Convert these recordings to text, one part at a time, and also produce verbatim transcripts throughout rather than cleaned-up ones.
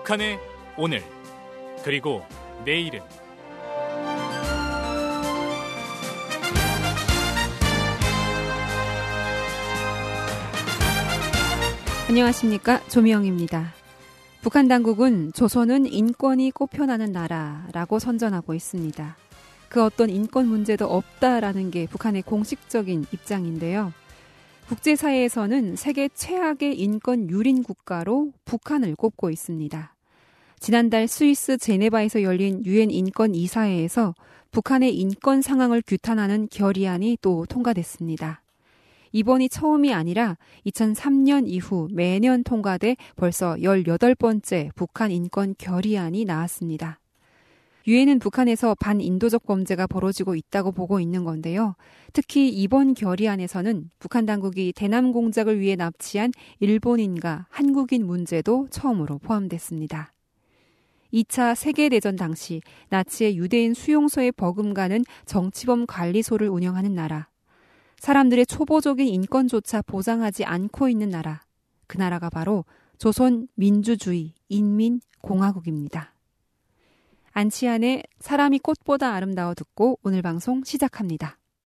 북한의 오늘 그리고 내일은 안녕하십니까, 조미영입니다. 북한 당국은 조선은 인권이 꼽혀나는 나라라고 선전하고 있습니다. 그 어떤 인권 문제도 없다라는 게 북한의 공식적인 입장인데요. 국제사회에서는 세계 최악의 인권 유린 국가로 북한을 꼽고 있습니다. 지난달 스위스 제네바에서 열린 유엔 인권 이사회에서 북한의 인권 상황을 규탄하는 결의안이 또 통과됐습니다. 이번이 처음이 아니라 이천삼 년 이후 매년 통과돼 벌써 열여덟 번째 북한 인권 결의안이 나왔습니다. 유엔은 북한에서 반인도적 범죄가 벌어지고 있다고 보고 있는 건데요. 특히 이번 결의안에서는 북한 당국이 대남 공작을 위해 납치한 일본인과 한국인 문제도 처음으로 포함됐습니다. 이 차 세계대전 당시 나치의 유대인 수용소에 버금가는 정치범 관리소를 운영하는 나라. 사람들의 초보적인 인권조차 보장하지 않고 있는 나라. 그 나라가 바로 조선민주주의 인민공화국입니다. 안치환의 사람이 꽃보다 아름다워 듣고 오늘 방송 시작합니다.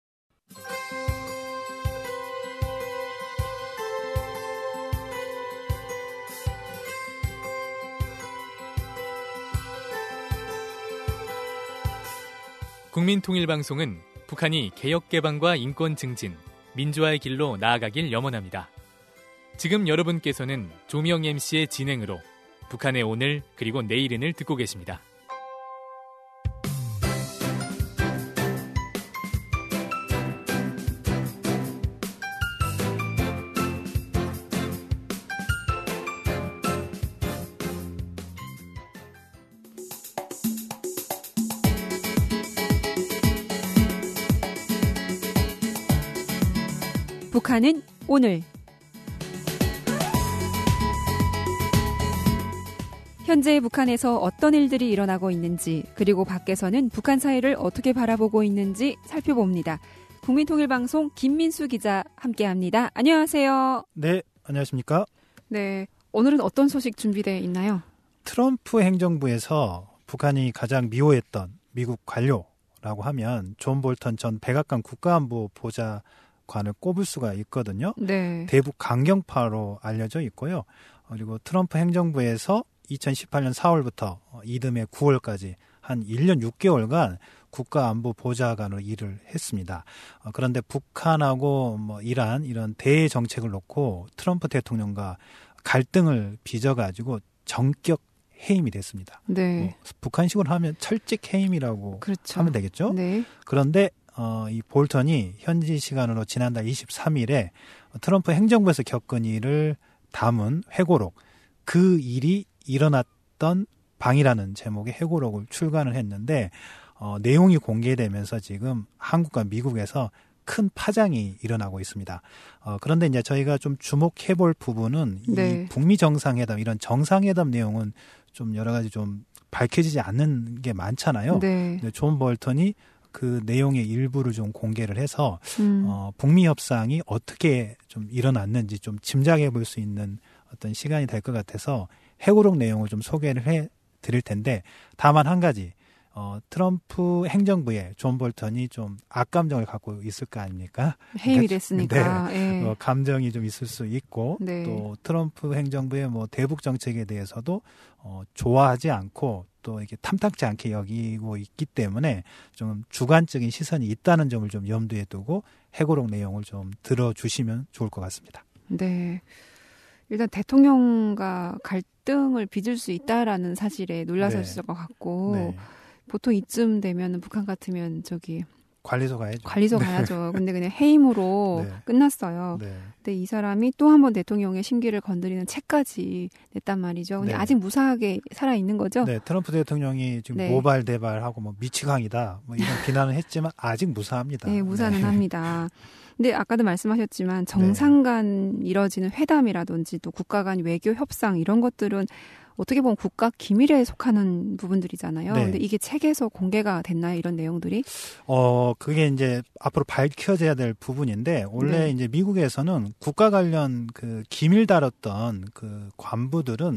국민통일방송은 북한이 개혁개방과 인권 증진, 민주화의 길로 나아가길 염원합니다. 지금 여러분께서는 조미영 엠씨의 진행으로 북한의 오늘 그리고 내일은을 듣고 계십니다. 북한은 오늘. 현재 북한에서 어떤 일들이 일어나고 있는지, 그리고 밖에서는 북한 사회를 어떻게 바라보고 있는지 살펴봅니다. 국민통일방송 김민수 기자 함께합니다. 안녕하세요. 네, 안녕하십니까? 네, 오늘은 어떤 소식 준비되어 있나요? 트럼프 행정부에서 북한이 가장 미워했던 미국 관료라고 하면 존 볼턴 전 백악관 국가안보 보좌 관을 꼽을 수가 있거든요. 네. 대북 강경파로 알려져 있고요. 그리고 트럼프 행정부에서 이천십팔 년 사월부터 이듬해 구월까지 한 일 년 육 개월간 국가안보 보좌관으로 일을 했습니다. 그런데 북한하고 뭐 이란 이런 대외 정책을 놓고 트럼프 대통령과 갈등을 빚어가지고 전격 해임이 됐습니다. 네. 뭐 북한식으로 하면 철직 해임이라고 그렇죠. 하면 되겠죠. 네. 그런데 어, 이 볼턴이 현지 시간으로 지난달 이십삼 일에 트럼프 행정부에서 겪은 일을 담은 회고록, 그 일이 일어났던 방이라는 제목의 회고록을 출간을 했는데 어, 내용이 공개되면서 지금 한국과 미국에서 큰 파장이 일어나고 있습니다. 어, 그런데 이제 저희가 좀 주목해 볼 부분은 네. 이 북미 정상회담, 이런 정상회담 내용은 좀 여러 가지 좀 밝혀지지 않는 게 많잖아요. 네. 근데 존 볼턴이 그 내용의 일부를 좀 공개를 해서 음. 어, 북미 협상이 어떻게 좀 일어났는지 좀 짐작해 볼 수 있는 어떤 시간이 될 것 같아서 회고록 내용을 좀 소개를 해 드릴 텐데, 다만 한 가지, 어, 트럼프 행정부에 존 볼턴이 좀 악감정을 갖고 있을 거 아닙니까? 해임이 됐으니까. 네. 네. 어, 감정이 좀 있을 수 있고, 네. 또 트럼프 행정부의 뭐 대북 정책에 대해서도 어, 좋아하지 않고 또 이렇게 탐탁지 않게 여기고 있기 때문에 좀 주관적인 시선이 있다는 점을 좀 염두에 두고 회고록 내용을 좀 들어주시면 좋을 것 같습니다. 네. 일단 대통령과 갈등을 빚을 수 있다라는 사실에 놀라셨을 것 같고, 네. 보통 이쯤 되면 북한 같으면 저기 관리소 가야죠. 관리소 네. 가야죠. 근데 그냥 해임으로 네. 끝났어요. 네. 근데 이 사람이 또 한 번 대통령의 심기를 건드리는 책까지 냈단 말이죠. 근데 네. 아직 무사하게 살아 있는 거죠? 네, 트럼프 대통령이 지금 네. 모발 대발하고 뭐 미치광이다 뭐 이런 비난을 했지만 아직 무사합니다. 네, 무사는 네. 합니다. 근데 아까도 말씀하셨지만 정상 간 이뤄지는 회담이라든지 또 국가 간 외교 협상 이런 것들은 어떻게 보면 국가 기밀에 속하는 부분들이잖아요. 네. 근데 이게 책에서 공개가 됐나요? 이런 내용들이? 어, 그게 이제 앞으로 밝혀져야 될 부분인데, 원래 네. 이제 미국에서는 국가 관련 그 기밀 다뤘던 그 관부들은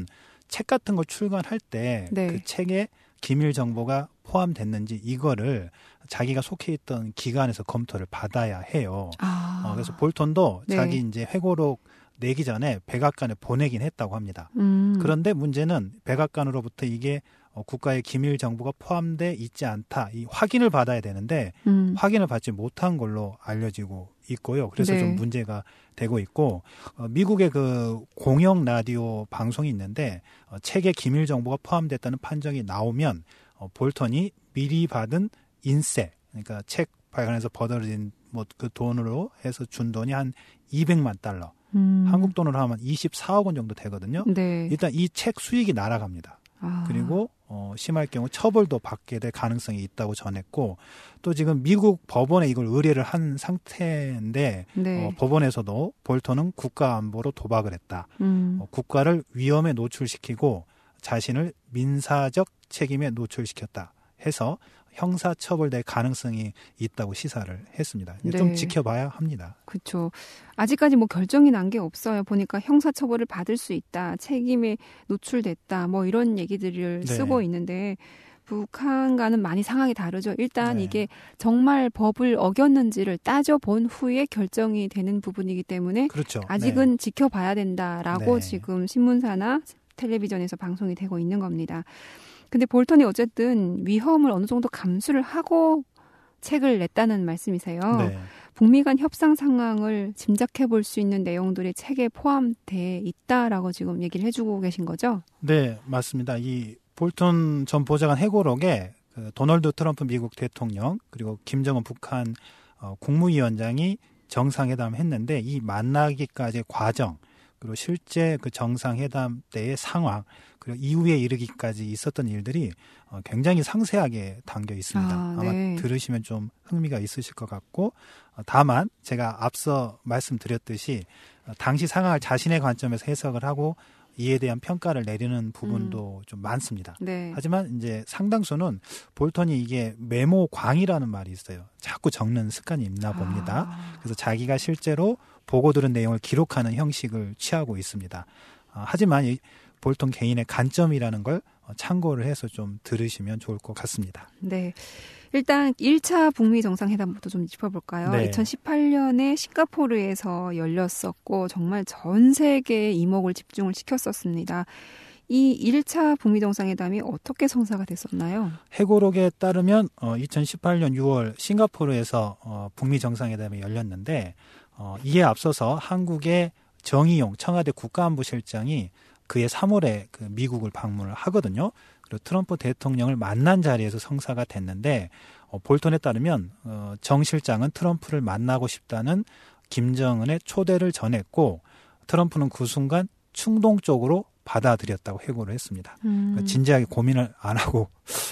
책 같은 걸 출간할 때 그 네. 책에 기밀 정보가 포함됐는지 이거를 자기가 속해 있던 기관에서 검토를 받아야 해요. 아. 어, 그래서 볼턴도 네. 자기 이제 회고록 내기 전에 백악관에 보내긴 했다고 합니다. 음. 그런데 문제는 백악관으로부터 이게 어, 국가의 기밀 정보가 포함돼 있지 않다. 이 확인을 받아야 되는데 음. 확인을 받지 못한 걸로 알려지고 있고요. 그래서 네. 좀 문제가 되고 있고 어, 미국의 그 공영 라디오 방송이 있는데 어, 책에 기밀 정보가 포함됐다는 판정이 나오면 어, 볼턴이 미리 받은 인세, 그러니까 책 발간해서 벌어진 뭐 그 돈으로 해서 준 돈이 한 이백만 달러, 음. 한국 돈으로 하면 이십사억 원 정도 되거든요. 네. 일단 이 책 수익이 날아갑니다. 아. 그리고 어, 심할 경우 처벌도 받게 될 가능성이 있다고 전했고 또 지금 미국 법원에 이걸 의뢰를 한 상태인데 네. 어, 법원에서도 볼턴은 국가안보로 도박을 했다. 음. 어, 국가를 위험에 노출시키고 자신을 민사적 책임에 노출시켰다 해서 형사처벌될 가능성이 있다고 시사를 했습니다. 네. 좀 지켜봐야 합니다. 그렇죠. 아직까지 뭐 결정이 난 게 없어요. 보니까 형사처벌을 받을 수 있다, 책임에 노출됐다, 뭐 이런 얘기들을 네. 쓰고 있는데 북한과는 많이 상황이 다르죠. 일단 네. 이게 정말 법을 어겼는지를 따져본 후에 결정이 되는 부분이기 때문에 그렇죠. 아직은 네. 지켜봐야 된다라고 네. 지금 신문사나 텔레비전에서 방송이 되고 있는 겁니다. 근데 볼턴이 어쨌든 위험을 어느 정도 감수를 하고 책을 냈다는 말씀이세요. 네. 북미 간 협상 상황을 짐작해 볼 수 있는 내용들이 책에 포함돼 있다라고 지금 얘기를 해주고 계신 거죠? 네, 맞습니다. 이 볼턴 전 보좌관 회고록에 그 도널드 트럼프 미국 대통령 그리고 김정은 북한 어, 국무위원장이 정상회담을 했는데 이 만나기까지의 과정 그리고 실제 그 정상회담 때의 상황 그리고 이후에 이르기까지 있었던 일들이 어, 굉장히 상세하게 담겨 있습니다. 아, 아마 네. 들으시면 좀 흥미가 있으실 것 같고 어, 다만 제가 앞서 말씀드렸듯이 어, 당시 상황을 자신의 관점에서 해석을 하고 이에 대한 평가를 내리는 부분도 음. 좀 많습니다. 네. 하지만 이제 상당수는 볼턴이 이게 메모광이라는 말이 있어요. 자꾸 적는 습관이 있나 봅니다. 아. 그래서 자기가 실제로 보고 들은 내용을 기록하는 형식을 취하고 있습니다. 어, 하지만 이 볼턴 개인의 관점이라는 걸 참고를 해서 좀 들으시면 좋을 것 같습니다. 네. 일단 일 차 북미 정상회담부터 좀 짚어볼까요? 네. 이천십팔 년에 싱가포르에서 열렸었고 정말 전 세계에 이목을 집중을 시켰었습니다. 이 일 차 북미 정상회담이 어떻게 성사가 됐었나요? 회고록에 따르면 어, 이천십팔 년 유월 싱가포르에서 어, 북미 정상회담이 열렸는데 어, 이에 앞서서 한국의 정의용 청와대 국가안보실장이 그해 삼월에 그 미국을 방문을 하거든요. 그리고 트럼프 대통령을 만난 자리에서 성사가 됐는데 어, 볼턴에 따르면 어, 정 실장은 트럼프를 만나고 싶다는 김정은의 초대를 전했고 트럼프는 그 순간 충동적으로 받아들였다고 회고를 했습니다. 음. 그러니까 진지하게 고민을 안 하고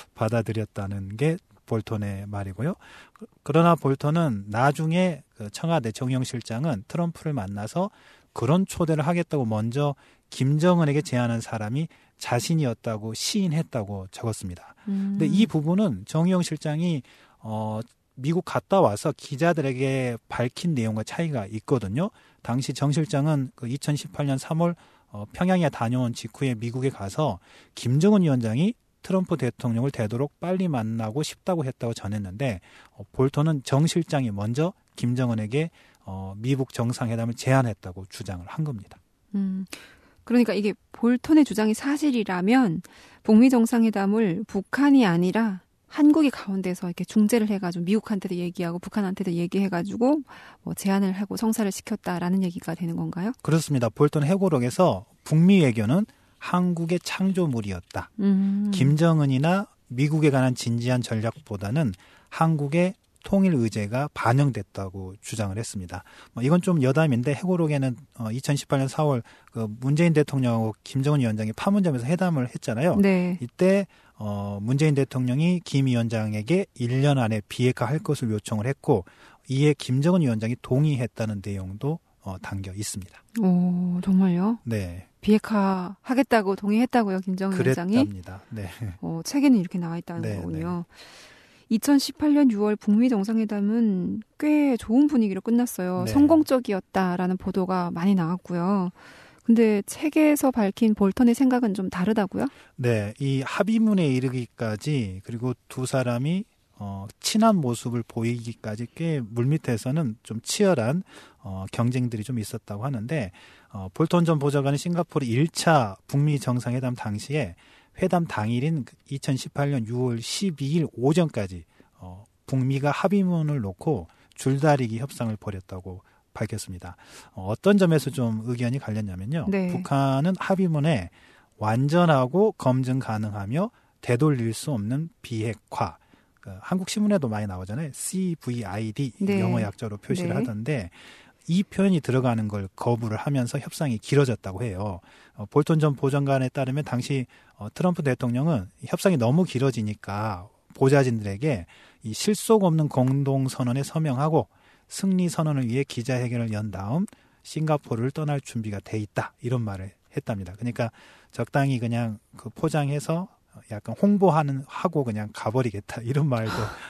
받아들였다는 게 볼턴의 말이고요. 그러나 볼턴은 나중에 그 청와대 정의용 실장은 트럼프를 만나서 그런 초대를 하겠다고 먼저 김정은에게 제안한 사람이 자신이었다고 시인했다고 적었습니다. 음. 근데 이 부분은 정의용 실장이 어, 미국 갔다 와서 기자들에게 밝힌 내용과 차이가 있거든요. 당시 정 실장은 그 이천십팔 년 삼월 어, 평양에 다녀온 직후에 미국에 가서 김정은 위원장이 트럼프 대통령을 되도록 빨리 만나고 싶다고 했다고 전했는데 어, 볼턴은 정 실장이 먼저 김정은에게 어, 미국 정상회담을 제안했다고 주장을 한 겁니다. 음. 그러니까 이게 볼턴의 주장이 사실이라면 북미 정상회담을 북한이 아니라 한국이 가운데서 이렇게 중재를 해가지고 미국한테도 얘기하고 북한한테도 얘기해가지고 뭐 제안을 하고 성사를 시켰다라는 얘기가 되는 건가요? 그렇습니다. 볼턴 회고록에서 북미 외교는 한국의 창조물이었다. 음. 김정은이나 미국에 관한 진지한 전략보다는 한국의 통일 의제가 반영됐다고 주장을 했습니다. 뭐 이건 좀 여담인데 회고록에는 어, 이천십팔 년 사월 그 문재인 대통령하고 김정은 위원장이 판문점에서 회담을 했잖아요. 네. 이때 어, 문재인 대통령이 김 위원장에게 일 년 안에 비핵화할 것을 요청을 했고 이에 김정은 위원장이 동의했다는 내용도 어, 담겨 있습니다. 오, 정말요? 네, 비핵화 하겠다고 동의했다고요, 김정은 위원장이? 그랬답니다. 네, 어, 책에는 이렇게 나와 있다는 네, 거군요. 이천십팔 년 유월 북미 정상회담은 꽤 좋은 분위기로 끝났어요. 네. 성공적이었다라는 보도가 많이 나왔고요. 근데 책에서 밝힌 볼턴의 생각은 좀 다르다고요? 네, 이 합의문에 이르기까지 그리고 두 사람이 어, 친한 모습을 보이기까지 꽤 물밑에서는 좀 치열한 어, 경쟁들이 좀 있었다고 하는데 어, 볼턴 전 보좌관이 싱가포르 일 차 북미 정상회담 당시에 회담 당일인 이천십팔 년 유월 십이일 오전까지 어, 북미가 합의문을 놓고 줄다리기 협상을 벌였다고 밝혔습니다. 어, 어떤 점에서 좀 의견이 갈렸냐면요. 네. 북한은 합의문에 완전하고 검증 가능하며 되돌릴 수 없는 비핵화, 그 한국 신문에도 많이 나오잖아요. 씨브이아이디 네. 영어 약자로 표시를 네. 하던데 이 표현이 들어가는 걸 거부를 하면서 협상이 길어졌다고 해요. 어, 볼턴 전 보좌관에 따르면 당시 어, 트럼프 대통령은 협상이 너무 길어지니까 보좌진들에게 이 실속 없는 공동선언에 서명하고 승리 선언을 위해 기자회견을 연 다음 싱가포르를 떠날 준비가 돼 있다. 이런 말을 했답니다. 그러니까 적당히 그냥 그 포장해서 약간 홍보하는 하고 그냥 가버리겠다. 이런 말도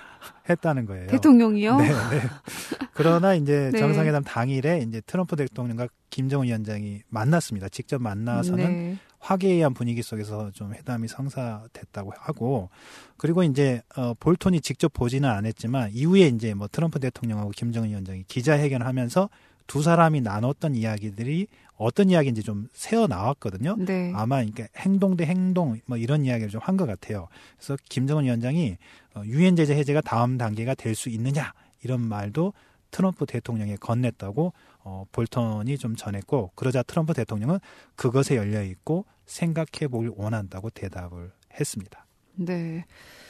했다는 거예요. 대통령이요? 네, 네. 그러나 이제 네. 정상회담 당일에 이제 트럼프 대통령과 김정은 위원장이 만났습니다. 직접 만나서는 네. 화기애애한 분위기 속에서 좀 회담이 성사됐다고 하고, 그리고 이제 어, 볼턴이 직접 보지는 않았지만 이후에 이제 뭐 트럼프 대통령하고 김정은 위원장이 기자회견을 하면서 두 사람이 나눴던 이야기들이 어떤 이야기인지 좀 새어 나왔거든요. 네. 아마 그러니까 행동 대 행동 뭐 이런 이야기를 좀 한 것 같아요. 그래서 김정은 위원장이 어, 유엔 제재 해제가 다음 단계가 될 수 있느냐 이런 말도 트럼프 대통령에 건넸다고 어, 볼턴이 좀 전했고, 그러자 트럼프 대통령은 그것에 열려 있고 생각해 보길 원한다고 대답을 했습니다. 네.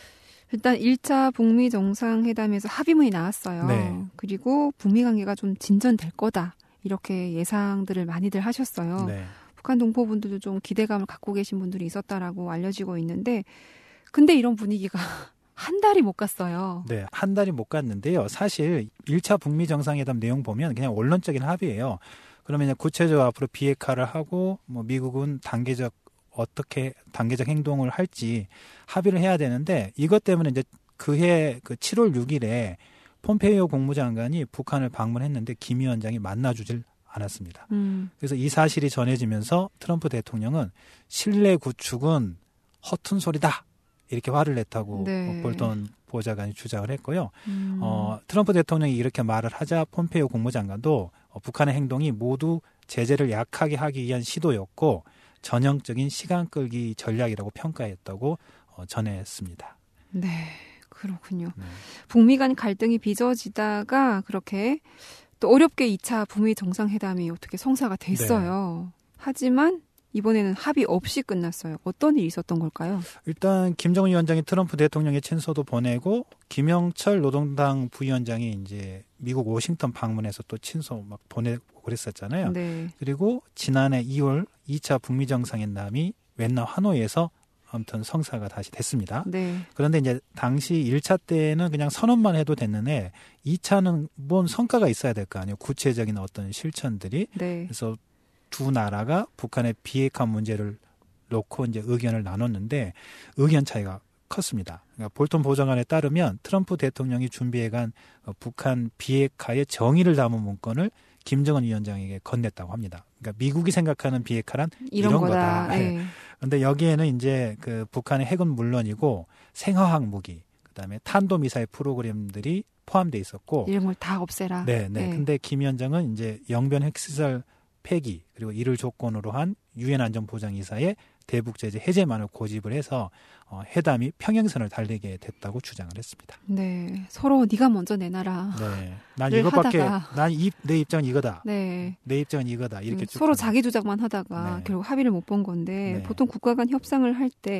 일단 일 차 북미 정상회담에서 합의문이 나왔어요. 네. 그리고 북미 관계가 좀 진전될 거다. 이렇게 예상들을 많이들 하셨어요. 네. 북한 동포분들도 좀 기대감을 갖고 계신 분들이 있었다라고 알려지고 있는데, 근데 이런 분위기가 한 달이 못 갔어요. 네, 한 달이 못 갔는데요. 사실 일 차 북미 정상회담 내용 보면 그냥 원론적인 합의예요. 그러면 이제 구체적으로 앞으로 비핵화를 하고 뭐 미국은 단계적 어떻게 단계적 행동을 할지 합의를 해야 되는데, 이것 때문에 이제 그해 그 칠월 육일에 폼페이오 국무장관이 북한을 방문했는데 김 위원장이 만나주질 않았습니다. 음. 그래서 이 사실이 전해지면서 트럼프 대통령은 신뢰 구축은 허튼 소리다. 이렇게 화를 냈다고 네. 볼턴 보좌관이 주장을 했고요. 음. 어, 트럼프 대통령이 이렇게 말을 하자 폼페이오 국무장관도 어, 북한의 행동이 모두 제재를 약하게 하기 위한 시도였고 전형적인 시간 끌기 전략이라고 평가했다고 어, 전했습니다. 네, 그렇군요. 네. 북미 간 갈등이 빚어지다가 그렇게 또 어렵게 이 차 북미 정상회담이 어떻게 성사가 됐어요. 네. 하지만 이번에는 합의 없이 끝났어요. 어떤 일이 있었던 걸까요? 일단 김정은 위원장이 트럼프 대통령의 친서도 보내고 김영철 노동당 부위원장이 이제 미국 워싱턴 방문해서 또 친서 막 보내고 그랬었잖아요. 네. 그리고 지난해 이월 이 차 북미 정상회담이 웬남 하노이에서 아무튼 성사가 다시 됐습니다. 네. 그런데 이제 당시 일 차 때는 그냥 선언만 해도 됐는데 이 차는 뭔 성과가 있어야 될 거 아니에요. 구체적인 어떤 실천들이. 네. 그래서 두 나라가 북한의 비핵화 문제를 놓고 이제 의견을 나눴는데 의견 차이가 컸습니다. 그러니까 볼턴 보좌관에 따르면 트럼프 대통령이 준비해간 북한 비핵화의 정의를 담은 문건을 김정은 위원장에게 건넸다고 합니다. 그러니까 미국이 생각하는 비핵화란 이런, 이런 거다. 거다. 네. 그런데 여기에는 이제 그 북한의 핵은 물론이고 생화학 무기, 그다음에 탄도미사일 프로그램들이 포함되어 있었고, 이런 걸 다 없애라. 네, 네. 네. 근데 김 위원장은 이제 영변 핵시설 폐기 그리고 이를 조건으로 한 유엔 안전보장이사의 대북 제재 해제만을 고집을 해서 어, 회담이 평행선을 달리게 됐다고 주장을 했습니다. 네. 서로 네가 먼저 내놔라. 네, 난 늘 이것밖에 하다가. 난 내 입장은 이거다. 네. 내 입장은 이거다. 이렇게 음, 쭉 서로 하는. 자기 주장만 하다가 네. 결국 합의를 못 본 건데 네. 보통 국가 간 협상을 할 때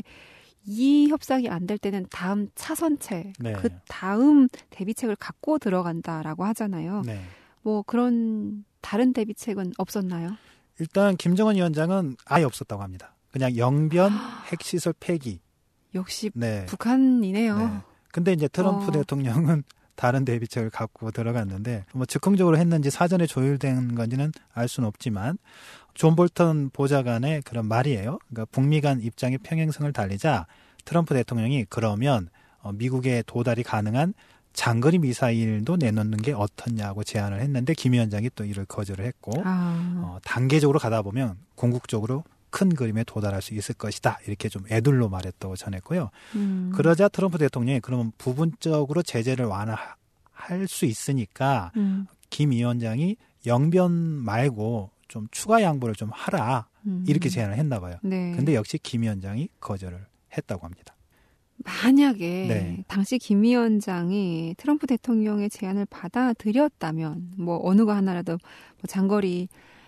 이 협상이 안 될 때는 다음 차선책, 네. 그 다음 대비책을 갖고 들어간다라고 하잖아요. 네. 뭐 그런 다른 대비책은 없었나요? 일단 김정은 위원장은 아예 없었다고 합니다. 그냥 영변 핵시설 폐기. 역시 네. 북한이네요. 네. 근데 이제 트럼프 어. 대통령은 다른 대비책을 갖고 들어갔는데 뭐 즉흥적으로 했는지 사전에 조율된 건지는 알 수는 없지만 존 볼턴 보좌관의 그런 말이에요. 그러니까 북미 간 입장의 평행선을 달리자 트럼프 대통령이 그러면 어, 미국의 도달이 가능한 장거리 미사일도 내놓는 게 어떻냐고 제안을 했는데 김 위원장이 또 이를 거절을 했고 아. 어, 단계적으로 가다 보면 궁극적으로 큰 그림에 도달할 수 있을 것이다. 이렇게 좀 애둘러 말했다고 전했고요. 음. 그러자 트럼프 대통령이 그러면 부분적으로 제재를 완화할 수 있으니까 음. 김 위원장이 영변 말고 좀 추가 양보를 좀 하라. 음. 이렇게 제안을 했나 봐요. 네. 근데 역시 김 위원장이 거절을 했다고 합니다. 만약에 네. 당시 김 위원장이 트럼프 대통령의 제안을 받아들였다면 뭐 어느 거 하나라도 뭐 장거리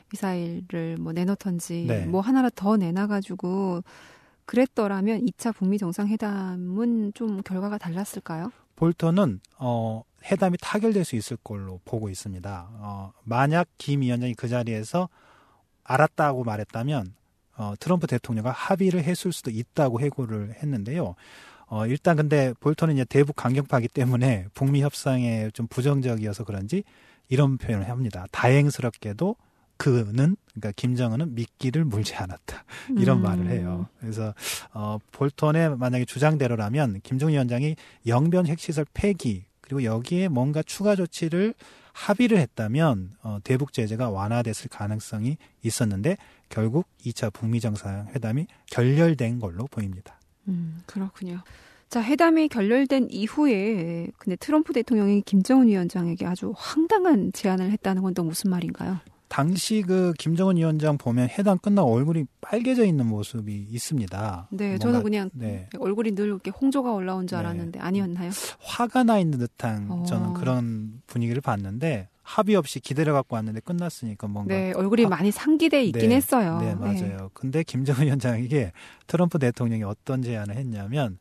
미사일을 뭐 내놓던지 네. 뭐 하나라도 더 내놔가지고 그랬더라면 이 차 북미 정상회담은 좀 결과가 달랐을까요? 볼턴은 어, 회담이 타결될 수 있을 걸로 보고 있습니다. 어, 만약 김 위원장이 그 자리에서 알았다고 말했다면 어, 트럼프 대통령과 합의를 했을 수도 있다고 해고를 했는데요. 어, 일단 근데 볼턴은 이제 대북 강경파이기 때문에 북미 협상에 좀 부정적이어서 그런지 이런 표현을 합니다. 다행스럽게도 그는 그러니까 김정은은 미끼를 물지 않았다. 이런 음. 말을 해요. 그래서 어, 볼턴의 만약에 주장대로라면 김정은 위원장이 영변 핵시설 폐기 그리고 여기에 뭔가 추가 조치를 합의를 했다면 어, 대북 제재가 완화됐을 가능성이 있었는데 결국 이 차 북미 정상회담이 결렬된 걸로 보입니다. 음, 그렇군요. 자, 회담이 결렬된 이후에 근데 트럼프 대통령이 김정은 위원장에게 아주 황당한 제안을 했다는 건 또 무슨 말인가요? 당시 그 김정은 위원장 보면 회담 끝나고 얼굴이 빨개져 있는 모습이 있습니다. 네, 뭔가, 저는 그냥 네. 얼굴이 늘 이렇게 홍조가 올라온 줄 네. 알았는데 아니었나요? 화가 나 있는 듯한 어. 저는 그런 분위기를 봤는데 합의 없이 기다려 갖고 왔는데 끝났으니까 뭔가 네, 얼굴이 아, 많이 상기돼 있긴 네, 했어요. 네, 맞아요. 네. 근데 김정은 위원장에게 트럼프 대통령이 어떤 제안을 했냐면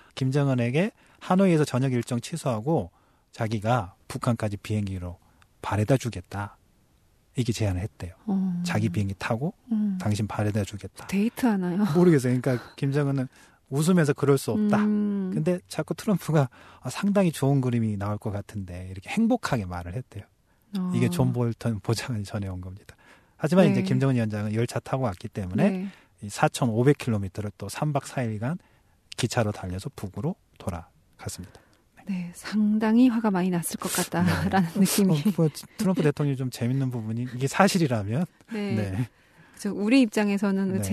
김정은에게 하노이에서 저녁 일정 취소하고 자기가 북한까지 비행기로 바래다 주겠다. 이게 제안을 했대요. 어. 자기 비행기 타고 음. 당신 바래다 주겠다. 데이트 하나요? 모르겠어요. 그러니까 김정은은 웃으면서 그럴 수 없다. 음. 근데 자꾸 트럼프가 상당히 좋은 그림이 나올 것 같은데 이렇게 행복하게 말을 했대요. 어. 이게 존 볼턴 보좌관이 전해온 겁니다. 하지만 네. 이제 김정은 위원장은 열차 타고 왔기 때문에 네. 이 사천오백 킬로미터를 또 삼 박 사 일간 기차로 달려서 북으로 돌아갔습니다. 네, 상당히 화가 많이 났을 것 같다라는 네. 느낌이. 어, 뭐, 트럼프 대통령이 좀 재밌는 부분이 이게 사실이라면 네. 네. 그래서 우리 입장에서는 네.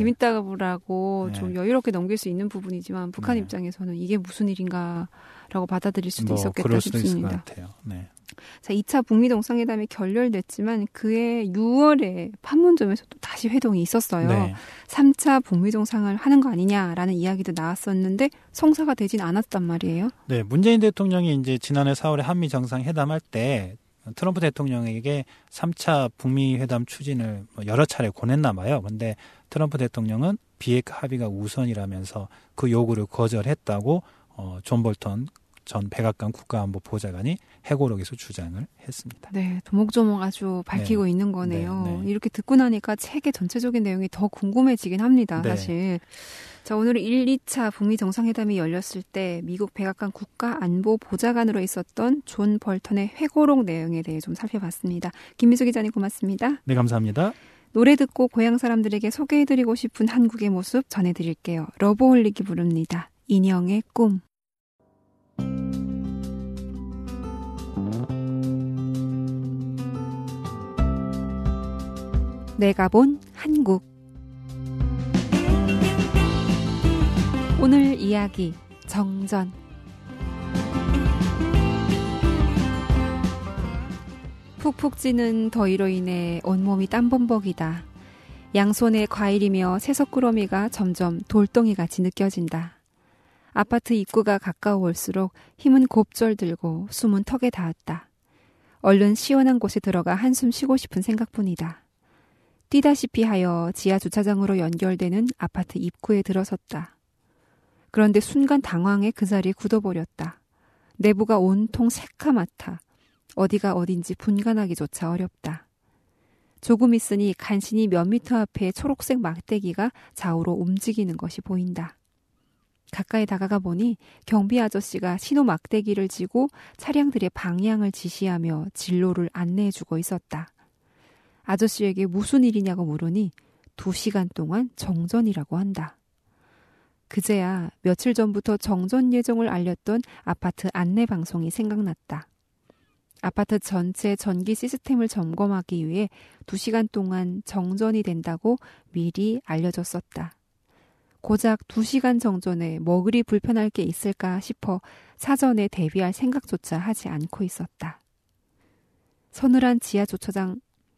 재밌다고 네. 좀 여유롭게 넘길 수 있는 부분이지만 북한 네. 입장에서는 이게 무슨 일인가라고 받아들일 수도 뭐 있었겠다 그럴 수도 싶습니다. 있을 것 같아요. 네. 자, 이 차 북미 정상회담이 결렬됐지만 그해 유월에 판문점에서 또 다시 회동이 있었어요. 네. 삼 차 북미 정상을 하는 거 아니냐라는 이야기도 나왔었는데 성사가 되진 않았단 말이에요. 네, 문재인 대통령이 이제 지난해 사월에 한미 정상회담할 때 트럼프 대통령에게 삼 차 북미 회담 추진을 여러 차례 권했나 봐요. 근데 트럼프 대통령은 비핵 합의가 우선이라면서 그 요구를 거절했다고 어, 존 볼턴 전 백악관 국가안보 보좌관이 회고록에서 주장을 했습니다. 네, 조목조목 아주 밝히고 네. 있는 거네요. 네, 네. 이렇게 듣고 나니까 책의 전체적인 내용이 더 궁금해지긴 합니다. 네. 사실. 자, 오늘은 일, 이 차 북미 정상회담이 열렸을 때 미국 백악관 국가안보 보좌관으로 있었던 존 볼턴의 회고록 내용에 대해 좀 살펴봤습니다. 김미수 기자님 고맙습니다. 네, 감사합니다. 노래 듣고 고향 사람들에게 소개해드리고 싶은 한국의 모습 전해드릴게요. 러브홀릭이 부릅니다. 인형의 꿈. 내가 본 한국. 오늘 이야기 정전. 푹푹 찌는 더위로 인해 온몸이 땀범벅이다. 양손에 과일이며 새석구러미가 점점 돌덩이같이 느껴진다. 아파트 입구가 가까워올수록 힘은 곱절 들고 숨은 턱에 닿았다. 얼른 시원한 곳에 들어가 한숨 쉬고 싶은 생각뿐이다. 뛰다시피 하여 지하 주차장으로 연결되는 아파트 입구에 들어섰다. 그런데 순간 당황해 그 자리에 굳어버렸다. 내부가 온통 새카맣다. 어디가 어딘지 분간하기조차 어렵다. 조금 있으니 간신히 몇 미터 앞에 초록색 막대기가 좌우로 움직이는 것이 보인다. 가까이 다가가 보니 경비 아저씨가 신호 막대기를 쥐고 차량들의 방향을 지시하며 진로를 안내해주고 있었다. 아저씨에게 무슨 일이냐고 물으니 두 시간 동안 정전이라고 한다. 그제야 며칠 전부터 정전 예정을 알렸던 아파트 안내 방송이 생각났다. 아파트 전체 전기 시스템을 점검하기 위해 두 시간 동안 정전이 된다고 미리 알려졌었다. 고작 두 시간 정전에 뭐 그리 불편할 게 있을까 싶어 사전에 대비할 생각조차 하지 않고 있었다. 서늘한 지하 주차장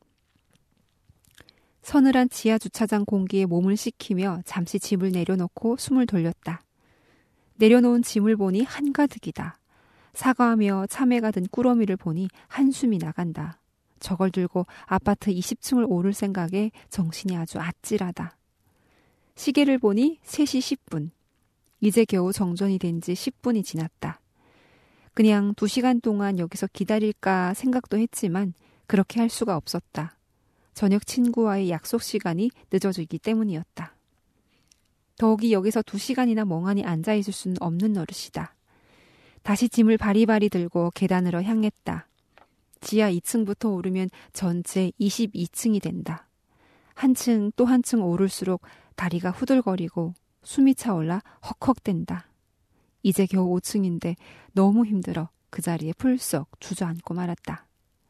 서늘한 지하 주차장 공기에 몸을 식히며 잠시 짐을 내려놓고 숨을 돌렸다. 내려놓은 짐을 보니 한가득이다. 사과하며 참외가 든 꾸러미를 보니 한숨이 나간다. 저걸 들고 아파트 이십 층을 오를 생각에 정신이 아주 아찔하다. 시계를 보니 세 시 십 분. 이제 겨우 정전이 된 지 십 분이 지났다. 그냥 두 시간 동안 여기서 기다릴까 생각도 했지만 그렇게 할 수가 없었다. 저녁 친구와의 약속 시간이 늦어지기 때문이었다. 더욱이 여기서 두 시간이나 멍하니 앉아있을 수는 없는 노릇이다. 다시 짐을 바리바리 들고 계단으로 향했다. 지하 이 층부터 오르면 전체 이십이 층이 된다. 한 층 또 한 층 오를수록 다리가 후들거리고 숨이 차올라 헉헉댄다. 이제 겨우 오 층인데 너무 힘들어 그 자리에 풀썩 주저앉고 말았다.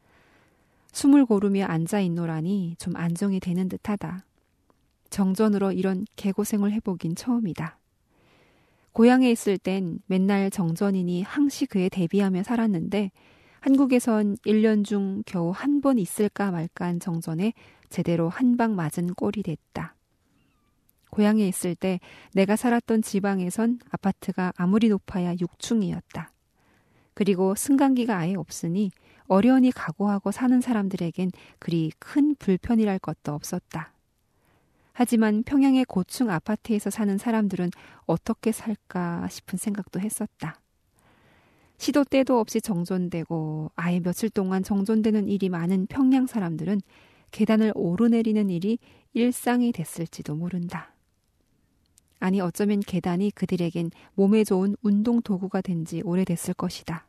숨을 고르며 앉아있노라니 좀 안정이 되는 듯하다. 정전으로 이런 개고생을 해보긴 처음이다. 고향에 있을 땐 맨날 정전이니 항시 그에 대비하며 살았는데 한국에선 일 년 중 겨우 한 번 있을까 말까한 정전에 제대로 한 방 맞은 꼴이 됐다. 고향에 있을 때 내가 살았던 지방에선 아파트가 아무리 높아야 육 층이었다. 그리고 승강기가 아예 없으니 어련히 각오하고 사는 사람들에겐 그리 큰 불편이랄 것도 없었다. 하지만 평양의 고층 아파트에서 사는 사람들은 어떻게 살까 싶은 생각도 했었다. 시도 때도 없이 정전되고 아예 며칠 동안 정전되는 일이 많은 평양 사람들은 계단을 오르내리는 일이 일상이 됐을지도 모른다. 아니 어쩌면 계단이 그들에겐 몸에 좋은 운동 도구가 된 지 오래됐을 것이다.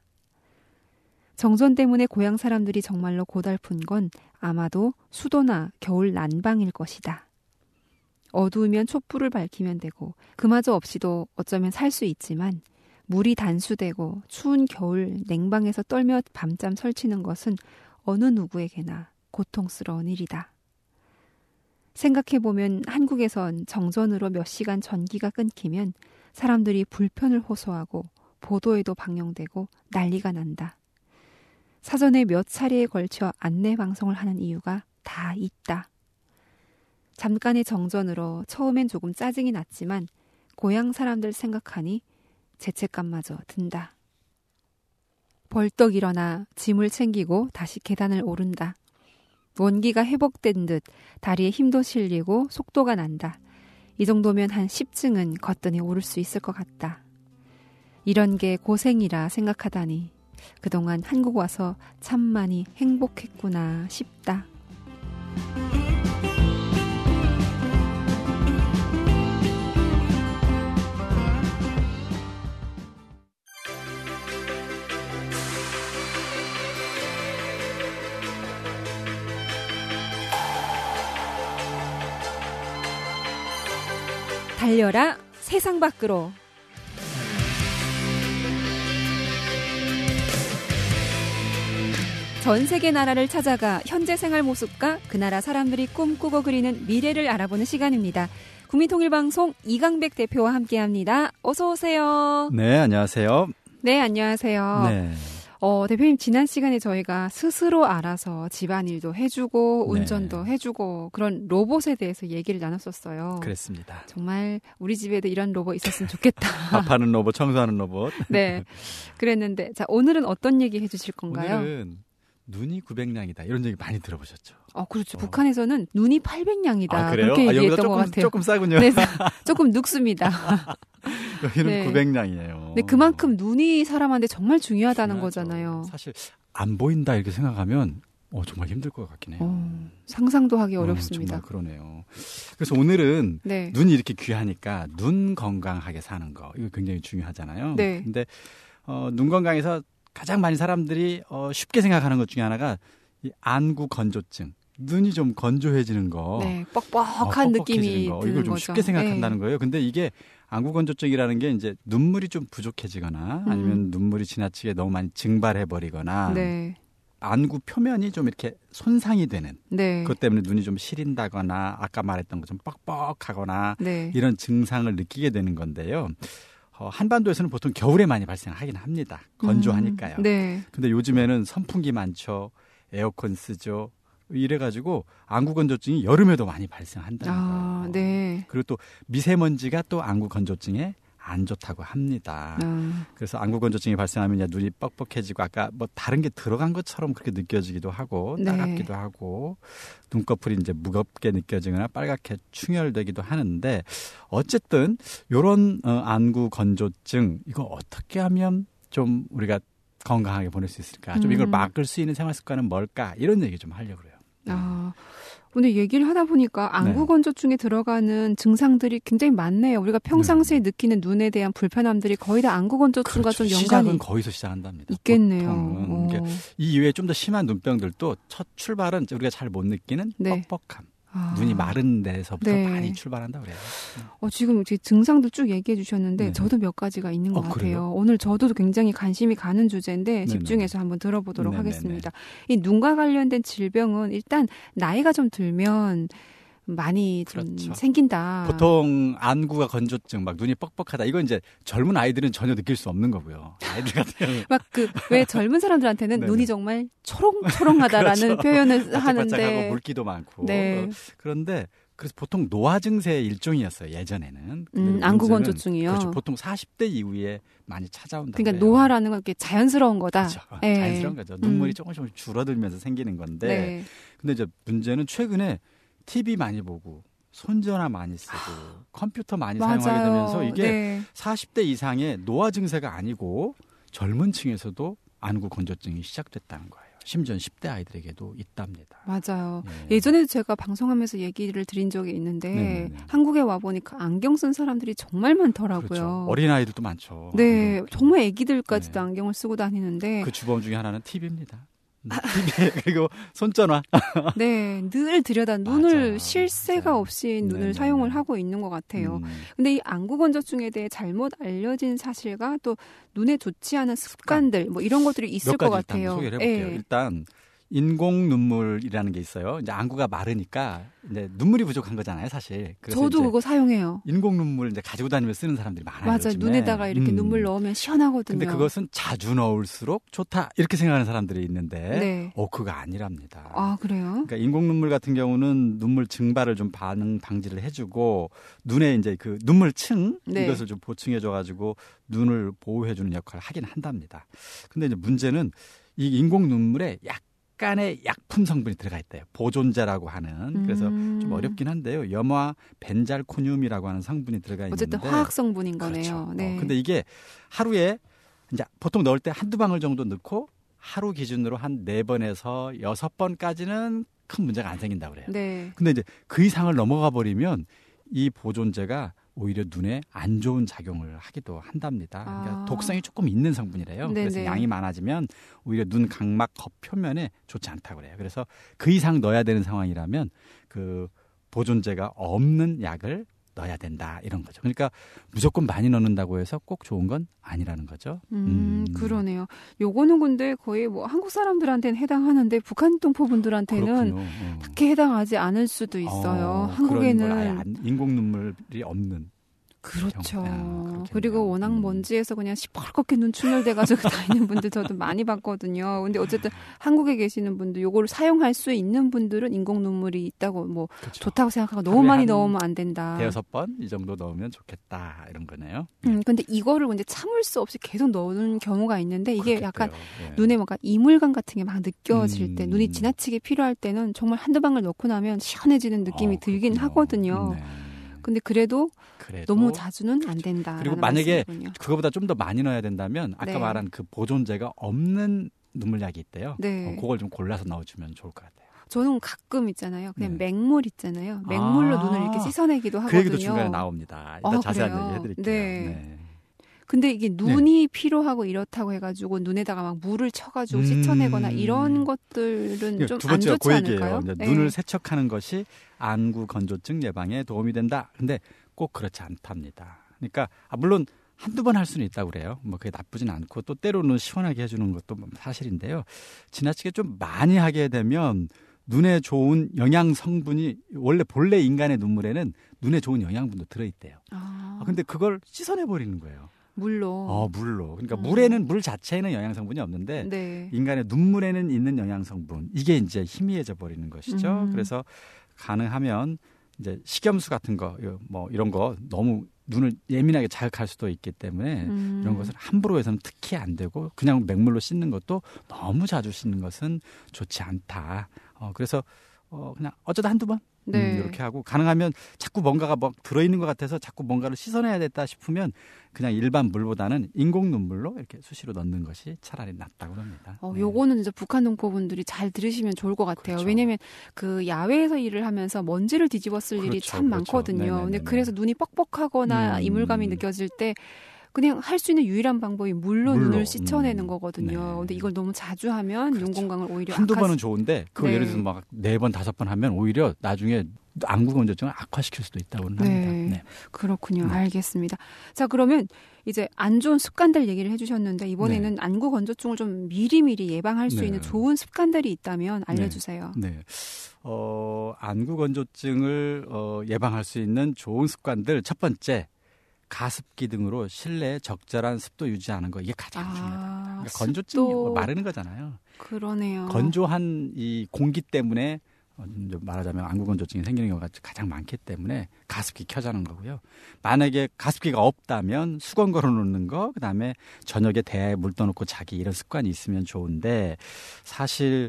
정전 때문에 고향 사람들이 정말로 고달픈 건 아마도 수도나 겨울 난방일 것이다. 어두우면 촛불을 밝히면 되고 그마저 없이도 어쩌면 살 수 있지만 물이 단수되고 추운 겨울 냉방에서 떨며 밤잠 설치는 것은 어느 누구에게나 고통스러운 일이다. 생각해보면 한국에선 정전으로 몇 시간 전기가 끊기면 사람들이 불편을 호소하고 보도에도 방영되고 난리가 난다. 사전에 몇 차례에 걸쳐 안내 방송을 하는 이유가 다 있다. 잠깐의 정전으로 처음엔 조금 짜증이 났지만 고향 사람들 생각하니 죄책감마저 든다. 벌떡 일어나 짐을 챙기고 다시 계단을 오른다. 원기가 회복된 듯 다리에 힘도 실리고 속도가 난다. 이 정도면 한 십 층은 거뜬히 오를 수 있을 것 같다. 이런 게 고생이라 생각하다니 그동안 한국 와서 참 많이 행복했구나 싶다. 달려라 세상 밖으로. 전 세계 나라를 찾아가 현재 생활 모습과 그 나라 사람들이 꿈꾸고 그리는 미래를 알아보는 시간입니다. 국민통일방송 이강백 대표와 함께합니다. 어서 오세요. 네, 안녕하세요. 네, 안녕하세요. 네. 어, 대표님 지난 시간에 저희가 스스로 알아서 집안일도 해주고 운전도 네. 해주고 그런 로봇에 대해서 얘기를 나눴었어요. 그랬습니다. 정말 우리 집에도 이런 로봇 있었으면 좋겠다. 밥하는 로봇, 청소하는 로봇. 네, 그랬는데 자 오늘은 어떤 얘기 해주실 건가요? 오늘은 눈이 구백 량이다 이런 얘기 많이 들어보셨죠? 어, 그렇죠. 어. 북한에서는 눈이 팔백 량이다. 아, 그래요? 그렇게 얘기했던 아, 조금, 것 같아요. 조금 싸군요. 네, 조금 눅습니다. 여기는 네. 구백 량이에요. 네, 그만큼 눈이 사람한테 정말 중요하다는 중요하죠. 거잖아요. 사실 안 보인다 이렇게 생각하면 어, 정말 힘들 것 같긴 해요. 어, 상상도 하기 어렵습니다. 어, 정말 그러네요. 그래서 오늘은 네. 눈이 이렇게 귀하니까 눈 건강하게 사는 거 이거 굉장히 중요하잖아요. 네. 근데 어, 눈 건강에서 가장 많이 사람들이 어, 쉽게 생각하는 것 중에 하나가 이 안구 건조증. 눈이 좀 건조해지는 거. 네, 뻑뻑한 어, 느낌이 거. 드는 이걸 좀 거죠. 쉽게 생각한다는 네. 거예요. 근데 이게 안구 건조증이라는 게 이제 눈물이 좀 부족해지거나 아니면 음. 눈물이 지나치게 너무 많이 증발해 버리거나 네. 안구 표면이 좀 이렇게 손상이 되는 네. 그것 때문에 눈이 좀 시린다거나 아까 말했던 것처럼 뻑뻑하거나 네. 이런 증상을 느끼게 되는 건데요. 어, 한반도에서는 보통 겨울에 많이 발생하긴 합니다. 건조하니까요. 음. 네. 근데 요즘에는 선풍기 많죠. 에어컨 쓰죠. 이래가지고 안구 건조증이 여름에도 많이 발생한다는 아, 거예요. 네. 그리고 또 미세먼지가 또 안구 건조증에 안 좋다고 합니다. 아. 그래서 안구 건조증이 발생하면 이제 눈이 뻑뻑해지고 아까 뭐 다른 게 들어간 것처럼 그렇게 느껴지기도 하고 네. 따갑기도 하고 눈꺼풀이 이제 무겁게 느껴지거나 빨갛게 충혈되기도 하는데 어쨌든 이런 어, 안구 건조증 이거 어떻게 하면 좀 우리가 건강하게 보낼 수 있을까? 좀 이걸 음. 막을 수 있는 생활 습관은 뭘까? 이런 얘기 좀 하려고 그래요. 아, 오늘 얘기를 하다 보니까 안구 네. 건조증에 들어가는 증상들이 굉장히 많네요. 우리가 평상시에 네. 느끼는 눈에 대한 불편함들이 거의 다 안구 건조증과 그렇죠. 좀 시작은 연관이 거기서 시작한답니다. 있겠네요. 보통은. 어. 그러니까 이 이외에 좀 더 심한 눈병들도 첫 출발은 우리가 잘 못 느끼는 네. 뻑뻑함. 아. 눈이 마른 데서부터 네. 많이 출발한다 그래요. 어, 지금 이제 증상들 쭉 얘기해 주셨는데 네. 저도 몇 가지가 있는 것 어, 같아요. 그래요? 오늘 저도 굉장히 관심이 가는 주제인데 네네. 집중해서 한번 들어보도록 네네네. 하겠습니다. 이 눈과 관련된 질병은 일단 나이가 좀 들면 많이 좀 그렇죠. 생긴다. 보통 안구가 건조증, 막 눈이 뻑뻑하다. 이건 이제 젊은 아이들은 전혀 느낄 수 없는 거고요. 아이들 같은 경우는 막 그 왜 젊은 사람들한테는 네네. 눈이 정말 초롱초롱하다라는 그렇죠. 표현을 반짝반짝하고 하는데 물기도 많고. 네. 어, 그런데 그래서 보통 노화 증세의 일종이었어요. 예전에는. 근데 음, 안구 문제는 건조증이요. 그렇죠. 보통 사십 대 이후에 많이 찾아온다. 그러니까 노화라는 건 이렇게 자연스러운 거다. 그렇죠. 예. 자연스러운 거죠. 눈물이 음. 조금씩 조금씩 줄어들면서 생기는 건데. 네. 근데 이제 문제는 최근에 티비 많이 보고 손전화 많이 쓰고 컴퓨터 많이 맞아요. 사용하게 되면서 이게 네. 사십 대 이상의 노화 증세가 아니고 젊은 층에서도 안구 건조증이 시작됐다는 거예요. 심지어 십 대 아이들에게도 있답니다. 맞아요. 예. 예전에도 제가 방송하면서 얘기를 드린 적이 있는데 네네네. 한국에 와 보니까 안경 쓴 사람들이 정말 많더라고요. 그렇죠. 어린 아이들도 많죠. 네, 안경. 정말 아기들까지도 네. 안경을 쓰고 다니는데 그 주범 중에 하나는 티비입니다. 티비 그리고 손전화. 네, 늘 들여다 눈을 맞아요. 쉴 새가 맞아요. 없이 눈을 네네네. 사용을 하고 있는 것 같아요. 음, 근데 이 안구 건조증에 대해 잘못 알려진 사실과 또 눈에 좋지 않은 습관들 뭐 이런 것들이 있을 몇 것 가지 일단 같아요. 소개를 해볼게요. 예. 일단 인공 눈물이라는 게 있어요. 이제 안구가 마르니까 이제 눈물이 부족한 거잖아요, 사실. 그래서 저도 이제 그거 사용해요. 인공 눈물 이제 가지고 다니면서 쓰는 사람들이 많아요. 맞아요. 요즘에. 눈에다가 이렇게 음. 눈물 넣으면 시원하거든요. 근데 그것은 자주 넣을수록 좋다 이렇게 생각하는 사람들이 있는데, 네. 어 그거 아니랍니다. 아, 그래요? 그러니까 인공 눈물 같은 경우는 눈물 증발을 좀 반응 방지를 해주고 눈에 이제 그 눈물층 네. 이것을 좀 보충해줘가지고 눈을 보호해주는 역할을 하긴 한답니다. 근데 이제 문제는 이 인공 눈물에 약간의 약품 성분이 들어가 있대요. 보존제라고 하는. 그래서 음. 좀 어렵긴 한데요. 염화 벤잘코늄이라고 하는 성분이 들어가 있는데. 어쨌든 화학 성분인 거네요. 그렇죠. 네. 어, 근데 이게 하루에 이제 보통 넣을 때 한두 방울 정도 넣고 하루 기준으로 한 네 번에서 여섯 번까지는 큰 문제가 안 생긴다고 그래요. 네. 근데 이제 그 이상을 넘어가 버리면 이 보존제가 오히려 눈에 안 좋은 작용을 하기도 한답니다. 그러니까 아. 독성이 조금 있는 성분이래요. 네네. 그래서 양이 많아지면 오히려 눈 각막 겉표면에 좋지 않다고 그래요. 그래서 그 이상 넣어야 되는 상황이라면 그 보존제가 없는 약을 넣어야 된다 이런 거죠. 그러니까 무조건 많이 넣는다고 해서 꼭 좋은 건 아니라는 거죠. 음, 그러네요. 요거는 근데 거의 뭐 한국 사람들한테는 해당하는데 북한 동포분들한테는 그렇군요. 어. 딱히 해당하지 않을 수도 있어요. 어, 한국에는 그런 걸 아예 안- 인공 눈물이 없는. 그렇죠. 경우. 아, 그렇겠네요. 그리고 워낙 음. 먼지에서 그냥 시뻘겋게 눈 충혈돼가지고 다니는 분들 저도 많이 봤거든요. 근데 어쨌든 한국에 계시는 분들 요거를 사용할 수 있는 분들은 인공 눈물이 있다고 뭐 그렇죠. 좋다고 생각하고 너무 하루에 많이 한 넣으면 안 된다. 대여섯 번 이 정도 넣으면 좋겠다 이런 거네요. 음, 근데 이거를 이제 참을 수 없이 계속 넣는 경우가 있는데 이게 그렇겠대요. 약간 예. 눈에 뭔가 이물감 같은 게 막 느껴질 음. 때 눈이 지나치게 필요할 때는 정말 한두 방울 넣고 나면 시원해지는 느낌이 어, 들긴 그렇군요. 하거든요. 네. 근데 그래도 그래도 너무 자주는 안 된다. 그리고 만약에 말씀이군요. 그거보다 좀 더 많이 넣어야 된다면 아까 네. 말한 그 보존제가 없는 눈물약이 있대요. 네. 어, 그걸 좀 골라서 넣어주면 좋을 것 같아요. 저는 가끔 있잖아요. 그냥 네. 맹물 있잖아요. 맹물로 아. 눈을 이렇게 씻어내기도 그 하거든요. 얘기도 중간에 나옵니다. 이따 아, 자세한 그래요? 얘기 해드릴게요. 네. 네. 근데 이게 눈이 피로하고 이렇다고 해가지고 눈에다가 막 물을 쳐가지고 음. 씻어내거나 이런 것들은 좀 두 안 번째가 좋지 그 얘기예요. 않을까요? 이제 네. 눈을 세척하는 것이 안구 건조증 예방에 도움이 된다. 근데 꼭 그렇지 않답니다. 그러니까 아, 물론 한두 번 할 수는 있다고 그래요. 뭐 그게 나쁘진 않고 또 때로는 시원하게 해주는 것도 사실인데요. 지나치게 좀 많이 하게 되면 눈에 좋은 영양 성분이 원래 본래 인간의 눈물에는 눈에 좋은 영양분도 들어있대요. 아. 아, 근데 그걸 씻어내버리는 거예요. 물로. 어, 물로. 그러니까 음. 물에는 물 자체에는 영양 성분이 없는데 네. 인간의 눈물에는 있는 영양 성분 이게 이제 희미해져 버리는 것이죠. 음. 그래서 가능하면 이제 식염수 같은 거 뭐 이런 거 너무 눈을 예민하게 자극할 수도 있기 때문에 음. 이런 것을 함부로 해서는 특히 안 되고 그냥 맹물로 씻는 것도 너무 자주 씻는 것은 좋지 않다. 어, 그래서 어, 그냥 어쩌다 한두 번 네. 음, 이렇게 하고 가능하면 자꾸 뭔가가 막 들어있는 것 같아서 자꾸 뭔가를 씻어내야 됐다 싶으면 그냥 일반 물보다는 인공 눈물로 이렇게 수시로 넣는 것이 차라리 낫다고 합니다. 어, 네. 요거는 이제 북한 동포분들이 잘 들으시면 좋을 것 같아요. 그렇죠. 왜냐하면 그 야외에서 일을 하면서 먼지를 뒤집었을 그렇죠, 일이 참 그렇죠. 많거든요. 네네네네. 근데 그래서 눈이 뻑뻑하거나 음. 이물감이 느껴질 때 그냥 할 수 있는 유일한 방법이 물로, 물로. 눈을 씻어내는 음. 거거든요. 네. 근데 이걸 너무 자주 하면 그렇죠. 눈 건강을 오히려 한두 악화- 번은 좋은데 그거 네. 예를 들어서 막 네 번 다섯 번 하면 오히려 나중에 안구 건조증을 악화시킬 수도 있다고 합니다. 네. 네. 그렇군요. 네. 알겠습니다. 자, 그러면 이제 안 좋은 습관들 얘기를 해주셨는데 이번에는 안구 건조증을 좀 미리미리 예방할 수 네. 있는 좋은 습관들이 있다면 알려주세요. 네. 어, 안구 건조증을 어, 예방할 수 있는 좋은 습관들 첫 번째 가습기 등으로 실내에 적절한 습도 유지하는 거 이게 가장 아, 중요하다. 그러니까 습도. 건조증이 뭐 마르는 거잖아요. 그러네요. 건조한 이 공기 때문에 어, 이제 말하자면 안구 건조증이 생기는 경우가 가장 많기 때문에 가습기 켜자는 거고요. 만약에 가습기가 없다면 수건 걸어 놓는 거, 그다음에 저녁에 대야에 물 떠놓고 자기 이런 습관이 있으면 좋은데 사실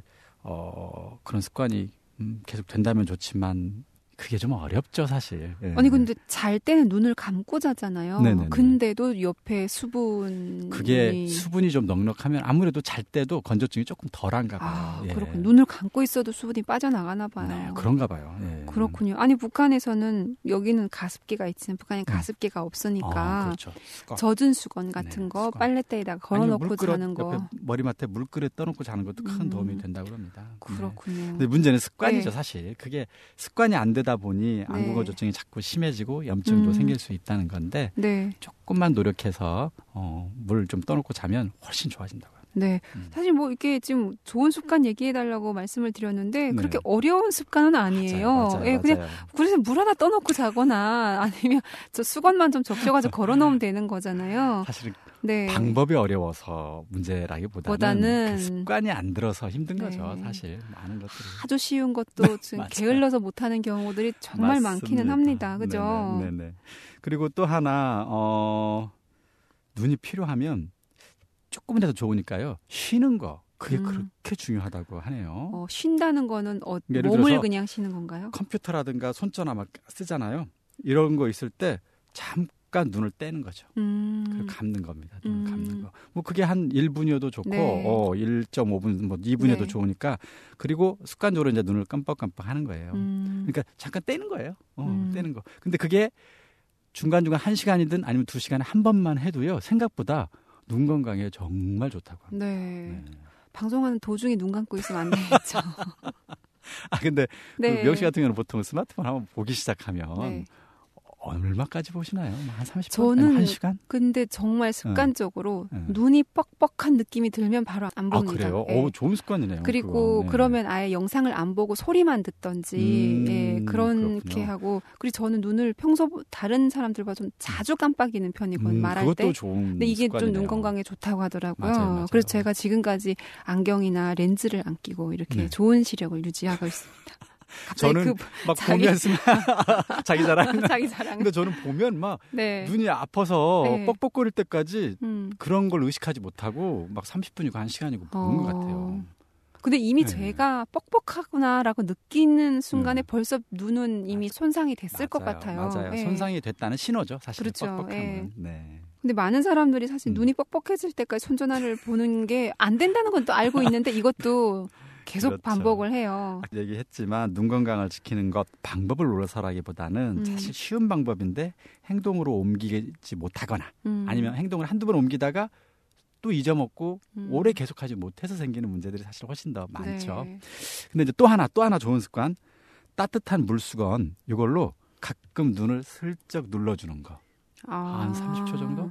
어, 그런 습관이 음, 계속 된다면 좋지만 그게 좀 어렵죠, 사실. 예. 아니 근데 잘 때는 눈을 감고 자잖아요. 네네네. 근데도 옆에 수분이 그게 수분이 좀 넉넉하면 아무래도 잘 때도 건조증이 조금 덜한가 봐요. 아, 예. 그렇군요. 눈을 감고 있어도 수분이 빠져나가나 봐요. 네, 그런가 봐요. 예. 그렇군요. 아니 북한에서는 여기는 가습기가 있지만 북한에 가습기가 없으니까 아, 그렇죠. 수건. 젖은 수건 같은 네, 거 수건. 빨래대에다가 아니, 걸어놓고 물그릇 자는 거. 옆에 머리맡에 물그릇 떠놓고 자는 것도 큰 음. 도움이 된다고 합니다. 네. 그렇군요. 근데 문제는 습관이죠, 네. 사실. 그게 습관이 안 되다 보니 안구 네. 건조증이 자꾸 심해지고 염증도 음. 생길 수 있다는 건데 네. 조금만 노력해서 어, 물 좀 떠놓고 자면 훨씬 좋아진다고 합니다. 네. 음. 사실 뭐 이렇게 지금 좋은 습관 얘기해달라고 말씀을 드렸는데 네. 그렇게 어려운 습관은 아니에요. 맞아요, 맞아요, 예, 그냥 맞아요. 그래서 물 하나 떠놓고 자거나 아니면 저 수건만 좀 적셔가지고 걸어놓으면 되는 거잖아요. 사실은 네. 방법이 어려워서 문제라기보다는 보다는 그 습관이 안 들어서 힘든 네. 거죠. 사실 많은 것들이. 아주 쉬운 것도 지금 맞아요. 게을러서 못하는 경우들이 정말 많기는 맞습니다. 합니다. 그죠? 네네, 네네. 그리고 또 하나 어, 눈이 필요하면 조금이라도 좋으니까요. 쉬는 거 그게 음. 그렇게 중요하다고 하네요. 어, 쉰다는 거는 어, 예를 몸을 들어서 그냥 쉬는 건가요? 컴퓨터라든가 손전화 막 쓰잖아요. 이런 거 있을 때 잠깐 눈을 떼는 거죠. 음. 그걸 감는 겁니다. 눈을 음. 감는 거. 뭐 그게 한 일 분이어도 좋고 네. 어, 일 점 오 분 뭐 이 분이어도 네. 좋으니까 그리고 습관적으로 이제 눈을 깜빡깜빡 하는 거예요. 음. 그러니까 잠깐 떼는 거예요. 어, 음. 떼는 거. 근데 그게 중간중간 한 시간이든 아니면 두 시간에 한 번만 해도요. 생각보다 눈 건강에 정말 좋다고 합니다. 네. 네. 방송하는 도중에 눈 감고 있으면 안 되겠죠. 아 근데 네. 그 미영 씨 같은 경우는 보통 스마트폰 한번 보기 시작하면 네. 얼마까지 보시나요? 뭐한 삼십 분? 저는 한 시간? 근데 정말 습관적으로 네. 눈이 뻑뻑한 느낌이 들면 바로 안 아 봅니다. 그래요? 예. 오, 좋은 습관이네요. 그리고 그거. 네. 그러면 아예 영상을 안 보고 소리만 듣던지 음, 예, 그렇게 그렇군요. 하고 그리고 저는 눈을 평소 다른 사람들보다 좀 자주 깜빡이는 편이거든요. 음, 말할 그것도 때. 좋은 근데 이게 좀 습관이네요. 눈 건강에 좋다고 하더라고요. 맞아요, 맞아요. 그래서 제가 지금까지 안경이나 렌즈를 안 끼고 이렇게 네. 좋은 시력을 유지하고 있습니다. 갑자기 저는 그 막 자기- 보면 쓰면 자기 자랑. 자기 자랑. 근데 저는 보면 막 네. 눈이 아파서 네. 뻑뻑거릴 때까지 음. 그런 걸 의식하지 못하고 막 삼십 분이고 한 시간이고 보는 어. 것 같아요. 근데 이미 네. 제가 뻑뻑하구나라고 느끼는 순간에 음. 벌써 눈은 이미 손상이 됐을 것 맞아요, 같아요. 맞아요. 예. 손상이 됐다는 신호죠. 사실 그렇죠. 뻑뻑함은. 예. 네. 근데 많은 사람들이 사실 음. 눈이 뻑뻑해질 때까지 손전화를 보는 게 안 된다는 건 또 알고 있는데 이것도 계속 그렇죠. 반복을 해요. 얘기했지만 눈 건강을 지키는 것 방법을 몰라서라기보다는 음. 사실 쉬운 방법인데 행동으로 옮기지 못하거나 음. 아니면 행동을 한두 번 옮기다가 또 잊어먹고 음. 오래 계속하지 못해서 생기는 문제들이 사실 훨씬 더 많죠. 네. 근데 이제 또 하나 또 하나 좋은 습관 따뜻한 물수건 이걸로 가끔 눈을 슬쩍 눌러주는 거. 아. 한 삼십 초 정도?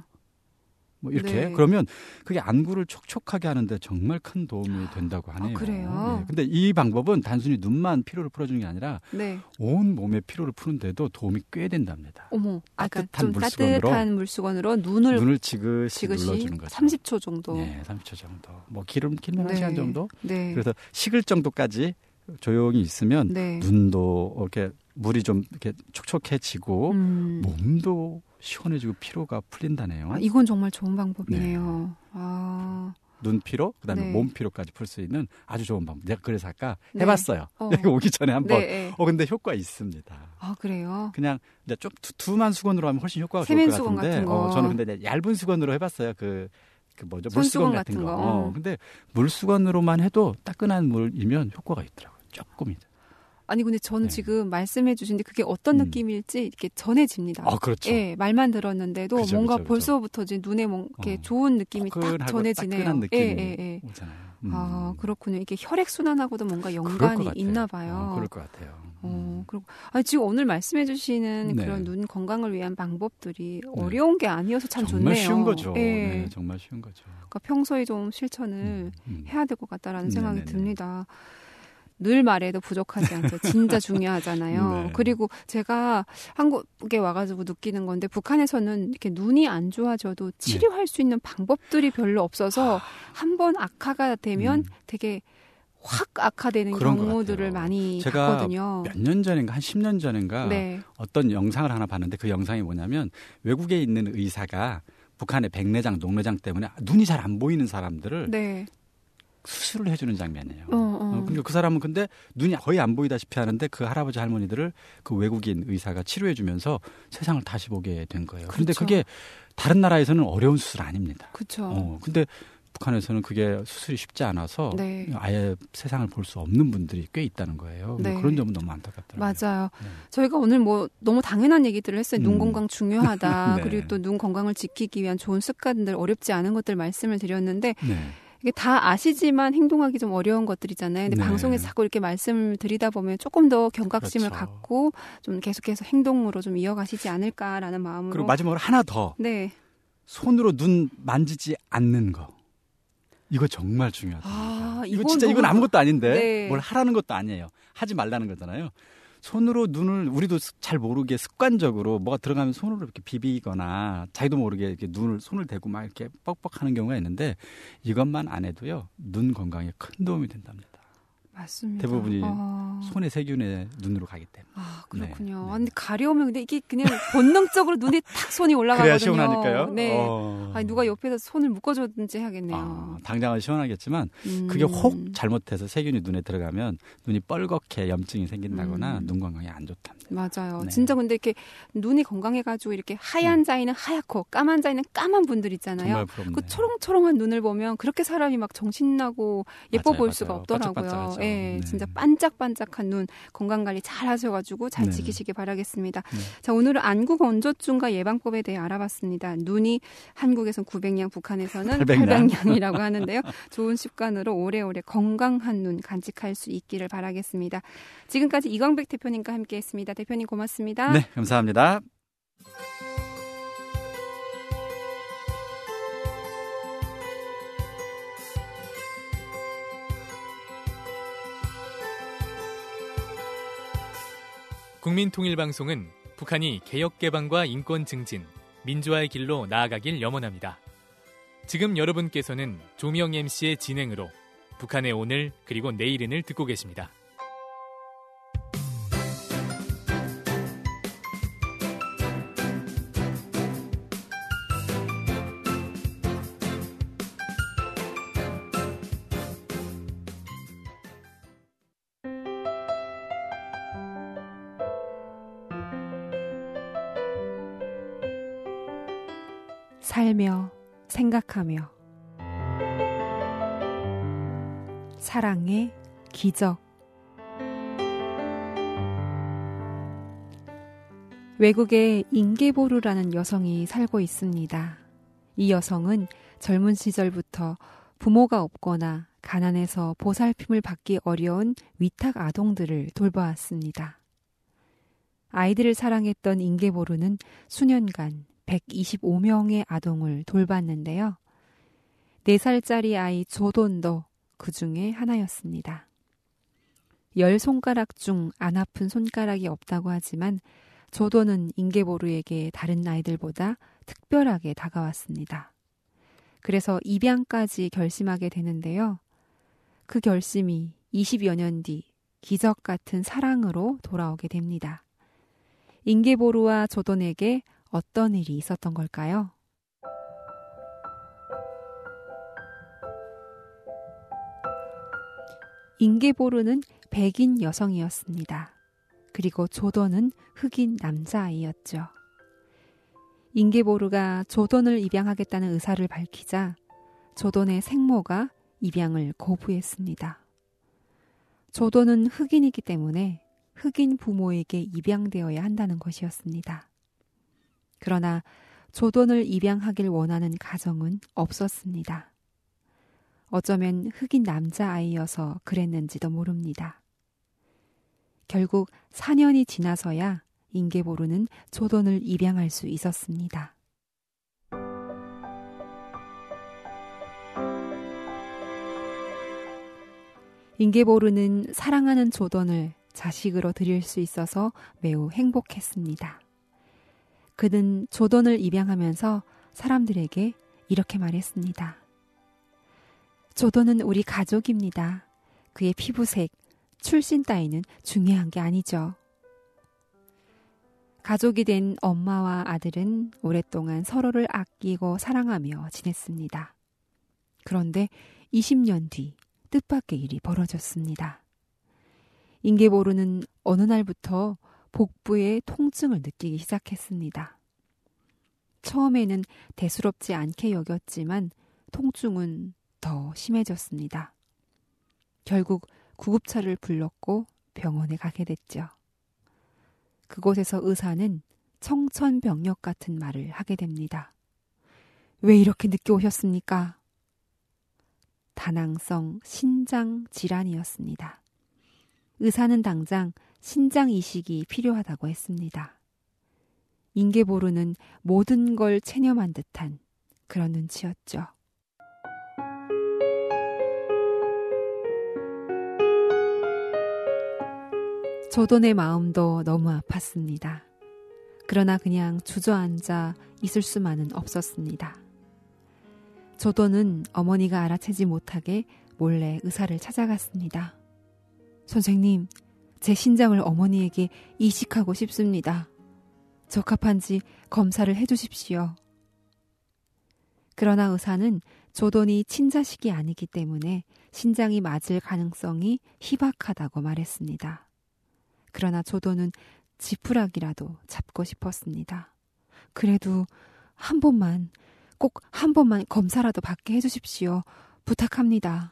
뭐 이렇게 네. 그러면 그게 안구를 촉촉하게 하는데 정말 큰 도움이 된다고 하네요. 아, 그래요? 네. 근데 이 방법은 단순히 눈만 피로를 풀어주는 게 아니라 네. 온 몸의 피로를 푸는데도 도움이 꽤 된답니다. 어머, 아, 그러니까 따뜻한 좀 물수건으로 따뜻한 물수건으로 눈을 눈을 지그시, 지그시 눌러주는 거죠. 삼십 초 정도. 네, 삼십 초 정도. 뭐 기름 길면 네. 한 시간 정도. 네. 그래서 식을 정도까지 조용히 있으면 네. 눈도 이렇게 물이 좀 이렇게 촉촉해지고 음. 몸도 시원해지고 피로가 풀린다네요. 아, 이건 정말 좋은 방법이네요. 아. 눈 피로, 그다음에 네. 몸 피로까지 풀 수 있는 아주 좋은 방법. 내가 그래서 아까 네. 해봤어요. 어. 여기 오기 전에 한번. 네. 어 근데 효과 있습니다. 아, 그래요? 그냥 이제 좀 두, 두만 수건으로 하면 훨씬 효과가 좋을 세면 것 수건 같은데. 같은 거. 어, 저는 근데 이제 얇은 수건으로 해봤어요. 그, 그 뭐죠? 손수건 물수건 같은, 같은 거. 거. 어, 근데 물수건으로만 해도 따끈한 물이면 효과가 있더라고요. 조금이죠. 아니 근데 저는 네. 지금 말씀해 주신데 그게 어떤 음. 느낌일지 이렇게 전해집니다. 아, 그렇죠. 예, 말만 들었는데도 그죠, 뭔가 그죠, 그죠. 벌써부터 이제 눈에 뭔 이렇게 어. 좋은 느낌이 딱 포근하고 전해지네요. 따끈한 느낌이 예, 예, 예. 오잖아요. 음. 아, 그렇군요. 이게 혈액 순환하고도 뭔가 그럴 것 연관이 같아요. 있나 봐요. 어, 그럴 것 같아요. 어, 음. 그리고 아, 지금 오늘 말씀해 주시는 네. 그런 눈 건강을 위한 방법들이 어려운 게 아니어서 참 정말 좋네요. 쉬운 거죠. 예. 네, 정말 쉬운 거죠. 그러니까 평소에 좀 실천을 음, 음. 해야 될 것 같다라는 생각이 네네네. 듭니다. 늘 말해도 부족하지 않죠. 진짜 중요하잖아요. 네. 그리고 제가 한국에 와가지고 느끼는 건데 북한에서는 이렇게 눈이 안 좋아져도 치료할 수 있는 방법들이 별로 없어서 한 번 악화가 되면 음. 되게 확 악화되는 그런 것 경우들을 같아요. 많이 제가 봤거든요. 몇 년 전인가 한 십 년 전인가 네. 어떤 영상을 하나 봤는데 그 영상이 뭐냐면 외국에 있는 의사가 북한의 백내장, 녹내장 때문에 눈이 잘 안 보이는 사람들을 네. 수술을 해주는 장면이에요. 어, 어. 어, 그러니까 그 사람은 근데 눈이 거의 안 보이다시피 하는데 그 할아버지 할머니들을 그 외국인 의사가 치료해주면서 세상을 다시 보게 된 거예요. 그런데 그렇죠. 그게 다른 나라에서는 어려운 수술 아닙니다. 그렇죠. 어, 근데 북한에서는 그게 수술이 쉽지 않아서 네. 아예 세상을 볼 수 없는 분들이 꽤 있다는 거예요. 네. 그런 점은 너무 안타깝더라고요. 맞아요. 네. 저희가 오늘 뭐 너무 당연한 얘기들을 했어요. 눈 음. 건강 중요하다. 네. 그리고 또 눈 건강을 지키기 위한 좋은 습관들, 어렵지 않은 것들 말씀을 드렸는데 네. 이게 다 아시지만 행동하기 좀 어려운 것들이잖아요. 근데 네. 방송에서 자꾸 이렇게 말씀을 드리다 보면 조금 더 경각심을 그렇죠. 갖고 좀 계속해서 행동으로 좀 이어가시지 않을까라는 마음으로. 그리고 마지막으로 하나 더. 네. 손으로 눈 만지지 않는 거. 이거 정말 중요하다. 아, 이거 이건 진짜 이건 너무- 아무것도 아닌데 네. 뭘 하라는 것도 아니에요. 하지 말라는 거잖아요. 손으로 눈을 우리도 잘 모르게 습관적으로 뭐가 들어가면 손으로 이렇게 비비거나 자기도 모르게 이렇게 눈을 손을 대고 막 이렇게 뻑뻑하는 경우가 있는데 이것만 안 해도요 눈 건강에 큰 도움이 된답니다. 맞습니다. 대부분이 아, 손의 세균에 눈으로 가기 때문에. 아, 그렇군요. 네, 네. 아, 근데 가려우면 근데 이게 그냥 본능적으로 눈에 탁 손이 올라가거든요. 그래야 시원하니까요. 네. 어. 아니, 누가 옆에서 손을 묶어줬든지 해야겠네요. 아, 당장은 시원하겠지만 음. 그게 혹 잘못해서 세균이 눈에 들어가면 눈이 뻘겋게 염증이 생긴다거나 음. 눈 건강에 안 좋답니다. 맞아요. 네. 진짜 근데 이렇게 눈이 건강해가지고 이렇게 하얀 자이는 하얗고 까만 자이는 까만 분들 있잖아요. 정말 부럽네요. 그 초롱초롱한 눈을 보면 그렇게 사람이 막 정신나고 예뻐 맞아요, 보일 수가 맞아요. 없더라고요. 반짝반짝하죠. 예, 네. 진짜 반짝반짝한 눈 건강 관리 잘 하셔가지고 잘 네. 지키시기 바라겠습니다. 네. 자, 오늘은 안구 건조증과 예방법에 대해 알아봤습니다. 눈이 한국에선 구백 냥, 북한에서는 팔백 냥. 팔백 냥이라고 하는데요. 좋은 습관으로 오래오래 건강한 눈 간직할 수 있기를 바라겠습니다. 지금까지 이광백 대표님과 함께했습니다. 대표님 고맙습니다. 네, 감사합니다. 국민통일방송은 북한이 개혁개방과 인권 증진, 민주화의 길로 나아가길 염원합니다. 지금 여러분께서는 조미영 엠씨의 진행으로 북한의 오늘 그리고 내일은을 듣고 계십니다. 살며 생각하며 사랑의 기적. 외국에 인게보르라는 여성이 살고 있습니다. 이 여성은 젊은 시절부터 부모가 없거나 가난해서 보살핌을 받기 어려운 위탁 아동들을 돌봐왔습니다. 아이들을 사랑했던 인게보르는 수년간 백이십오 명의 아동을 돌봤는데요. 네 살짜리 아이 조돈도 그 중에 하나였습니다. 열 손가락 중 안 아픈 손가락이 없다고 하지만 조돈은 인게보르에게 다른 아이들보다 특별하게 다가왔습니다. 그래서 입양까지 결심하게 되는데요. 그 결심이 이십여 년 뒤 기적 같은 사랑으로 돌아오게 됩니다. 인게보르와 조돈에게 어떤 일이 있었던 걸까요? 인게보르는 백인 여성이었습니다. 그리고 조돈은 흑인 남자아이였죠. 인게보르가 조돈을 입양하겠다는 의사를 밝히자 조돈의 생모가 입양을 거부했습니다. 조돈은 흑인이기 때문에 흑인 부모에게 입양되어야 한다는 것이었습니다. 그러나 조돈을 입양하길 원하는 가정은 없었습니다. 어쩌면 흑인 남자아이여서 그랬는지도 모릅니다. 결국 사 년이 지나서야 인게보르는 조돈을 입양할 수 있었습니다. 인게보르는 사랑하는 조돈을 자식으로 드릴 수 있어서 매우 행복했습니다. 그는 조돈을 입양하면서 사람들에게 이렇게 말했습니다. 조돈은 우리 가족입니다. 그의 피부색, 출신 따위는 중요한 게 아니죠. 가족이 된 엄마와 아들은 오랫동안 서로를 아끼고 사랑하며 지냈습니다. 그런데 이십 년 뒤 뜻밖의 일이 벌어졌습니다. 인게보르는 어느 날부터 복부에 통증을 느끼기 시작했습니다. 처음에는 대수롭지 않게 여겼지만 통증은 더 심해졌습니다. 결국 구급차를 불렀고 병원에 가게 됐죠. 그곳에서 의사는 청천벽력 같은 말을 하게 됩니다. 왜 이렇게 늦게 오셨습니까? 다낭성 신장 질환이었습니다. 의사는 당장 신장 이식이 필요하다고 했습니다. 인게보르는 모든 걸 체념한 듯한 그런 눈치였죠. 조돈의 마음도 너무 아팠습니다. 그러나 그냥 주저앉아 있을 수만은 없었습니다. 조돈은 어머니가 알아채지 못하게 몰래 의사를 찾아갔습니다. 선생님, 제 신장을 어머니에게 이식하고 싶습니다. 적합한지 검사를 해주십시오. 그러나 의사는 조돈이 친자식이 아니기 때문에 신장이 맞을 가능성이 희박하다고 말했습니다. 그러나 조돈은 지푸라기라도 잡고 싶었습니다. 그래도 한 번만, 꼭 한 번만 검사라도 받게 해주십시오. 부탁합니다.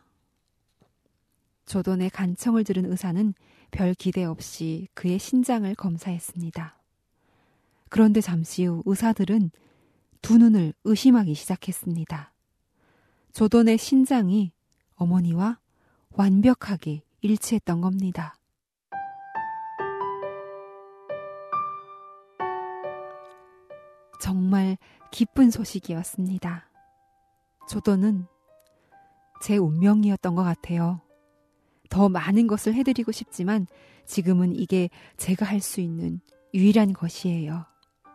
조돈의 간청을 들은 의사는 별 기대 없이 그의 신장을 검사했습니다. 그런데 잠시 후 의사들은 두 눈을 의심하기 시작했습니다. 조돈의 신장이 어머니와 완벽하게 일치했던 겁니다. 정말 기쁜 소식이었습니다. 조돈은 제 운명이었던 것 같아요. 더 많은 것을 해드리고 싶지만 지금은 이게 제가 할 수 있는 유일한 것이에요.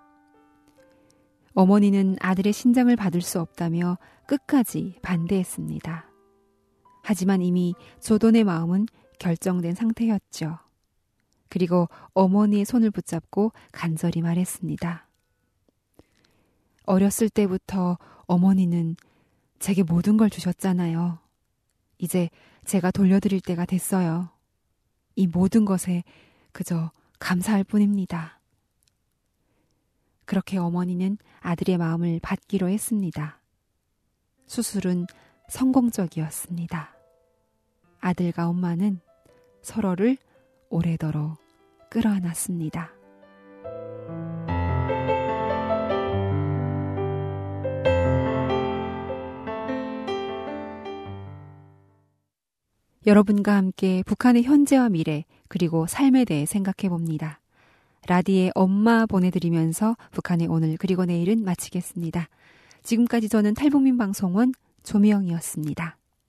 어머니는 아들의 신장을 받을 수 없다며 끝까지 반대했습니다. 하지만 이미 조돈의 마음은 결정된 상태였죠. 그리고 어머니의 손을 붙잡고 간절히 말했습니다. 어렸을 때부터 어머니는 제게 모든 걸 주셨잖아요. 이제 제가 돌려드릴 때가 됐어요. 이 모든 것에 그저 감사할 뿐입니다. 그렇게 어머니는 아들의 마음을 받기로 했습니다. 수술은 성공적이었습니다. 아들과 엄마는 서로를 오래도록 끌어안았습니다. 여러분과 함께 북한의 현재와 미래 그리고 삶에 대해 생각해 봅니다. 라디의 엄마 보내드리면서 북한의 오늘 그리고 내일은 마치겠습니다. 지금까지 저는 탈북민 방송원 조미영이었습니다.